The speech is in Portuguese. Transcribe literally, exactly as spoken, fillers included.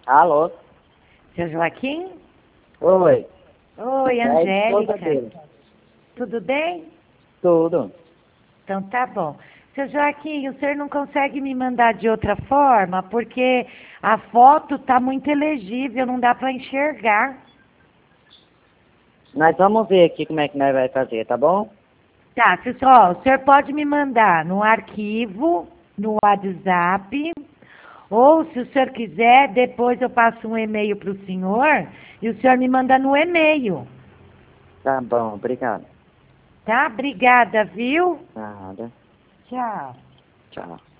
Alô? Seu Joaquim? Oi. Oi, É a esposa Angélica. dele. Tudo bem? Tudo. Então tá bom. Seu Joaquim, o senhor não consegue me mandar de outra forma? Porque a foto tá muito elegível, não dá para enxergar. Nós vamos ver aqui como é que nós vai fazer, tá bom? Tá, se- ó, o senhor pode me mandar no arquivo, no WhatsApp, ou se o senhor quiser, depois eu passo um e-mail para o senhor e o senhor me manda no e-mail. Tá bom, obrigado. Tá? Obrigada, viu? Nada. Tchau. Tchau.